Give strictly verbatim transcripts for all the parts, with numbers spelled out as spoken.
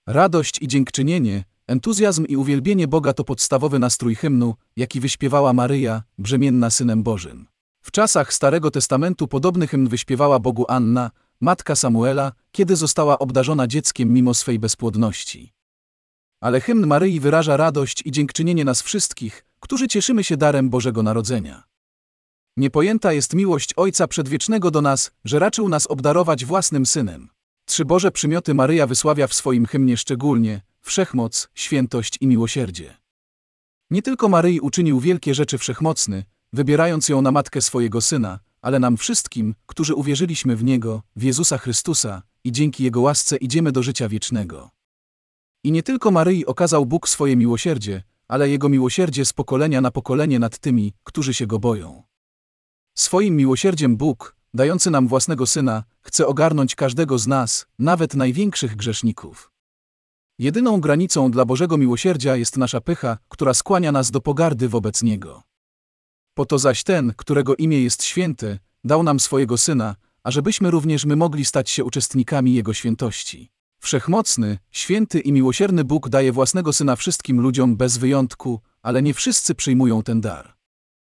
Radość i dziękczynienie, entuzjazm i uwielbienie Boga to podstawowy nastrój hymnu, jaki wyśpiewała Maryja, brzemienna Synem Bożym. W czasach Starego Testamentu podobny hymn wyśpiewała Bogu Anna, matka Samuela, kiedy została obdarzona dzieckiem mimo swej bezpłodności. Ale hymn Maryi wyraża radość i dziękczynienie nas wszystkich, którzy cieszymy się darem Bożego Narodzenia. Niepojęta jest miłość Ojca Przedwiecznego do nas, że raczył nas obdarować własnym Synem. Trzy Boże przymioty Maryja wysławia w swoim hymnie szczególnie: wszechmoc, świętość i miłosierdzie. Nie tylko Maryi uczynił wielkie rzeczy Wszechmocny, wybierając ją na matkę swojego Syna, ale nam wszystkim, którzy uwierzyliśmy w Niego, w Jezusa Chrystusa, i dzięki Jego łasce idziemy do życia wiecznego. I nie tylko Maryi okazał Bóg swoje miłosierdzie, ale Jego miłosierdzie z pokolenia na pokolenie nad tymi, którzy się Go boją. Swoim miłosierdziem Bóg, dający nam własnego Syna, chce ogarnąć każdego z nas, nawet największych grzeszników. Jedyną granicą dla Bożego miłosierdzia jest nasza pycha, która skłania nas do pogardy wobec Niego. Po to zaś ten, którego imię jest święte, dał nam swojego Syna, ażebyśmy również my mogli stać się uczestnikami Jego świętości. Wszechmocny, święty i miłosierny Bóg daje własnego Syna wszystkim ludziom bez wyjątku, ale nie wszyscy przyjmują ten dar.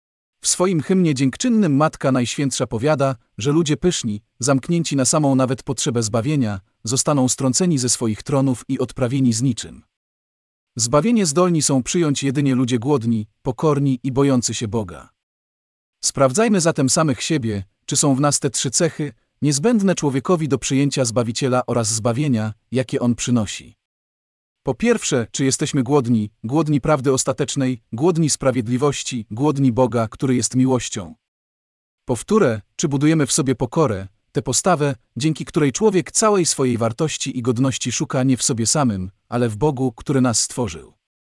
W swoim hymnie dziękczynnym Matka Najświętsza powiada, że ludzie pyszni, zamknięci na samą nawet potrzebę zbawienia, zostaną strąceni ze swoich tronów i odprawieni z niczym. Zbawienie zdolni są przyjąć jedynie ludzie głodni, pokorni i bojący się Boga. Sprawdzajmy zatem samych siebie, czy są w nas te trzy cechy, niezbędne człowiekowi do przyjęcia Zbawiciela oraz zbawienia, jakie On przynosi. Po pierwsze, czy jesteśmy głodni, głodni prawdy ostatecznej, głodni sprawiedliwości, głodni Boga, który jest miłością. Po wtóre, czy budujemy w sobie pokorę, tę postawę, dzięki której człowiek całej swojej wartości i godności szuka nie w sobie samym, ale w Bogu, który nas stworzył.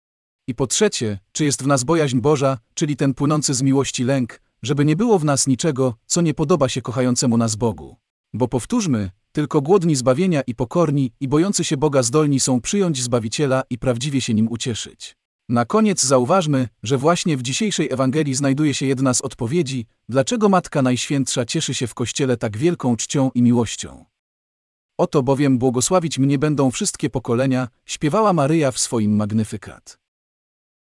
I po trzecie, czy jest w nas bojaźń Boża, czyli ten płynący z miłości lęk, żeby nie było w nas niczego, co nie podoba się kochającemu nas Bogu. Bo powtórzmy, tylko głodni zbawienia i pokorni i bojący się Boga zdolni są przyjąć Zbawiciela i prawdziwie się Nim ucieszyć. Na koniec zauważmy, że właśnie w dzisiejszej Ewangelii znajduje się jedna z odpowiedzi, dlaczego Matka Najświętsza cieszy się w Kościele tak wielką czcią i miłością. Oto bowiem błogosławić mnie będą wszystkie pokolenia, śpiewała Maryja w swoim Magnificat.